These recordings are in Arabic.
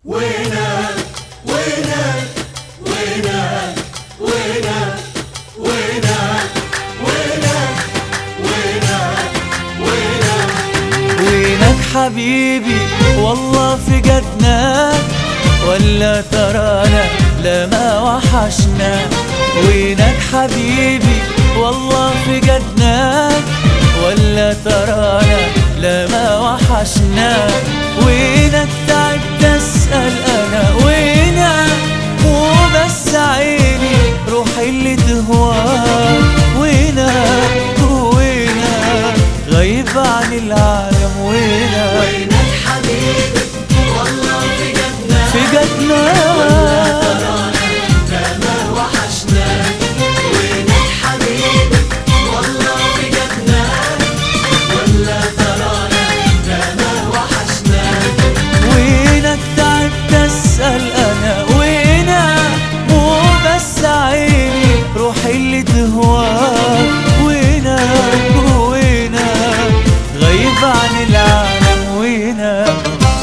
وينك وينك وينك وينك وينك وينك وينك وينك حبيبي والله في جدنا ولا ترانا لا ما وحشنا. وينك حبيبي والله في جدنا ولا ترانا لا ما وحشنا. وينك تعبت اسأل انا وينك وبس عيني روحي اللي تهواك. وينك وينك غايب عن العالم. وينك حبيبي والله في جدنا في جدنا ولا ترانا لا ما وحشنا. وينك حبيبي والله في جدنا ولا ترانا لا ما وحشنا. وينك تعبت اسأل انا وينك وبس عيني روحي اللي تهواك. وينك وينك غايب عن العالم. وينك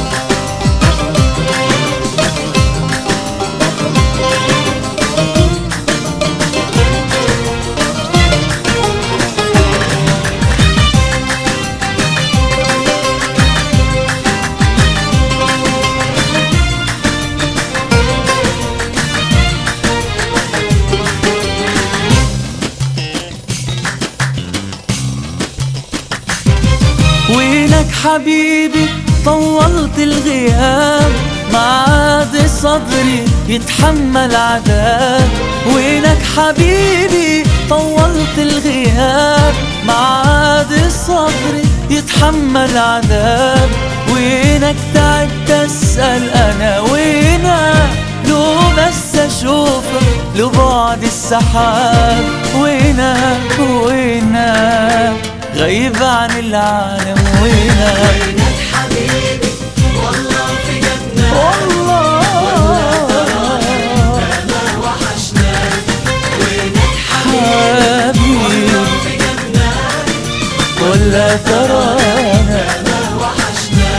وينك حبيبي طولت الغياب معاد صدري يتحمل عذاب. وينك حبيبي طولت الغياب معاد صدري يتحمل عذاب. وينك تعبت اسأل انا وينك لو بس اشوفك لبعد السحاب. وينك وينك غايب عن العالم. وينك حبيبي والله في جدنا والله ما وحشنا. وينك حبيبي والله في جدنا ولا ترانا ما وحشنا.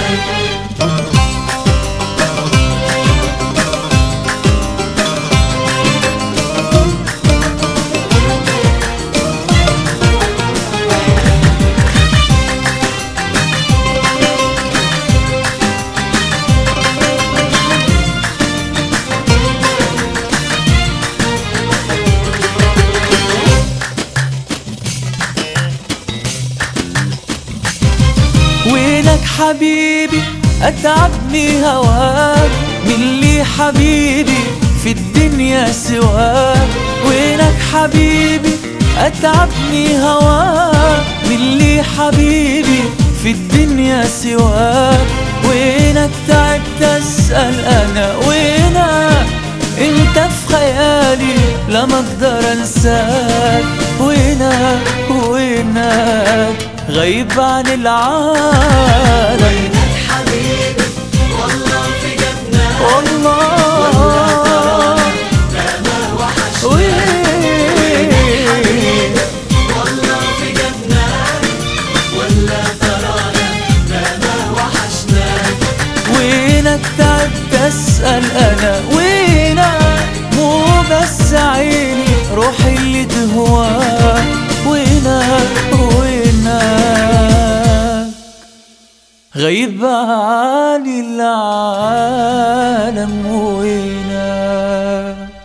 وينك حبيبي أتعبني هواك من لي حبيبي في الدنيا سواك. وينك حبيبي أتعبني هواك من لي حبيبي في الدنيا سواك. وينك تعبت أسأل أنا وينك انت في خيالي لما اقدر انساك. وينك وينك غايب عن العالم. وينك حبيبي والله في جدنا والله لا ما وحشنا. وينك والله في جدنا ولا ترانا لا ما وحشنا. وينك تعبت اسأل انا وينك مو بس عيني روحي اللي تهواك. وينك وينك غايب عن العالم. وينك